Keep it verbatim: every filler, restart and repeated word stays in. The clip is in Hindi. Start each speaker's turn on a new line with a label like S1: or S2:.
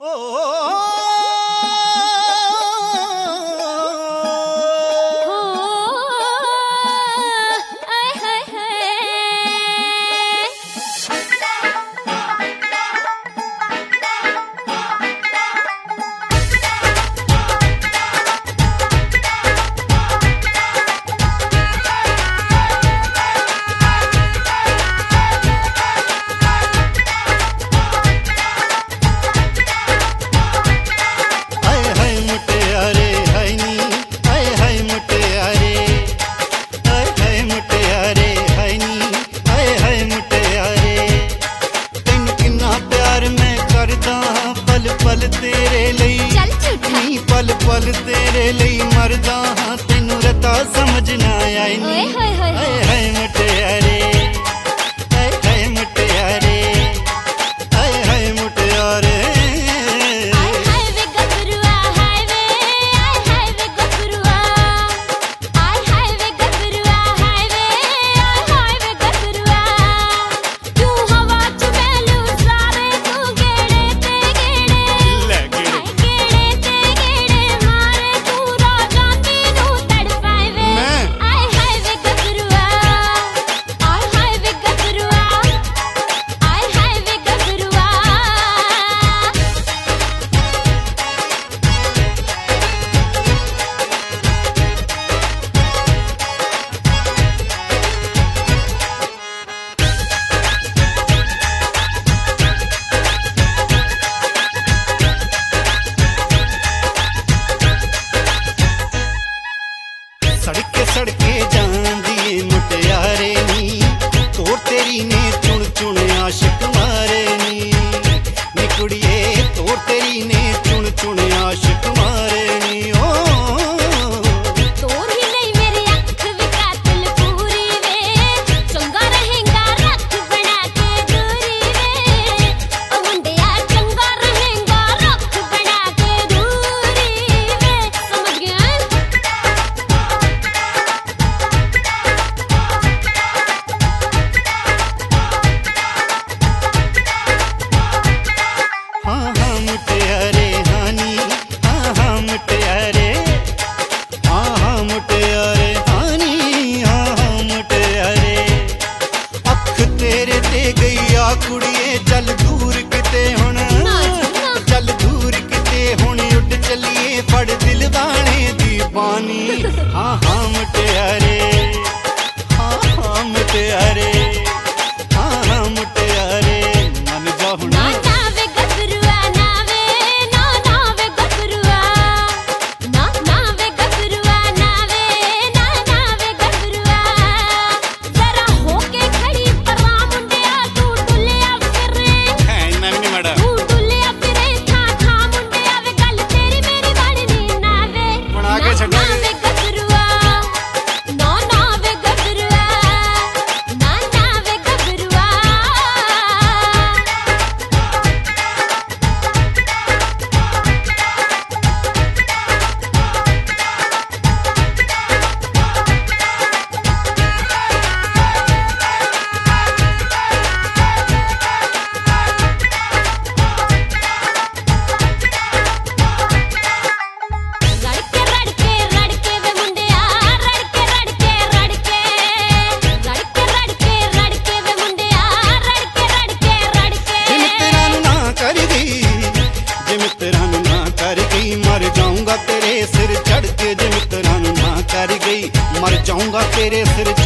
S1: पल पल तेरे लिए मरदा हाँ तेनू रता समझ ना आई नी। हाय हाय मुटियारे हाय हाय मुटियारे हाय हाय मुटियारे सड़के सड़के जांदी मुटियारे नी तोर तेरी ने चुन चुन आशिक मारे नी नी कुड़िए तोर तेरी ने चुन चुन आशिक मारे नी। ओ
S2: तोर ही नहीं मेरी अख भी कातिल पूरी वे चंगा रहेगा रख बना के दूरी वे ओ मुंडिया चंगा रहेगा रख बना के दूरी वे समझ गया।
S1: हाँ हाँ मुटियारे हानी हाँ हाँ मुटियारे हाँ हाँ मुटियारे हानी हाँ हाँ मुटियारे अख तेरे ते गई आ कुड़िए चल दूर किते हुण चल दूर किते हुण उड़ चलिए फड़ दिल दाने दी पानी। हाँ हाँ मुटियारे हाँ हाँ मुटियारे हाँ हाँ मुटियारे मन जा हुण मर जाऊंगा तेरे सिर चढ़ के जे मित्रां ना कर गई मर जाऊंगा तेरे सिर